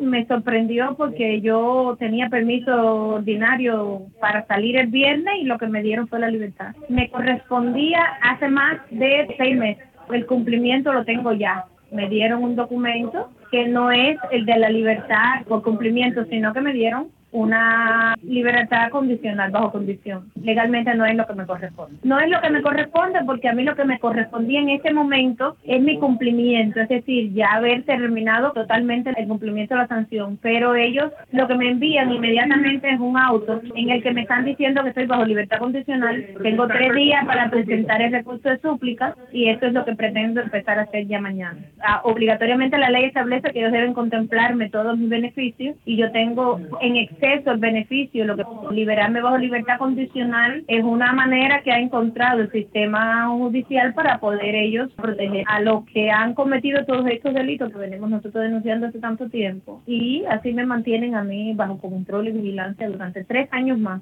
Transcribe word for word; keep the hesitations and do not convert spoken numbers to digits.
me sorprendió porque yo tenía permiso ordinario para salir el viernes y lo que me dieron fue la libertad. Me correspondía hace más de seis meses. El cumplimiento lo tengo ya. Me dieron un documento que no es el de la libertad por cumplimiento, sino que me dieron una libertad condicional, bajo condición. Legalmente no es lo que me corresponde. No es lo que me corresponde porque a mí lo que me correspondía en ese momento es mi cumplimiento, es decir, ya haber terminado totalmente el cumplimiento de la sanción. Pero ellos lo que me envían inmediatamente es un auto en el que me están diciendo que estoy bajo libertad condicional. Tengo tres días para presentar el recurso de súplica y eso es lo que pretendo empezar a hacer ya mañana. Ah, obligatoriamente la ley establece que ellos deben contemplarme todos mis beneficios y yo tengo en exceso el beneficio. Lo que liberarme bajo libertad condicional es una manera que ha encontrado el sistema judicial para poder ellos proteger a los que han cometido todos estos delitos que venimos nosotros denunciando hace tanto tiempo, y así me mantienen a mí bajo control y vigilancia durante tres años más.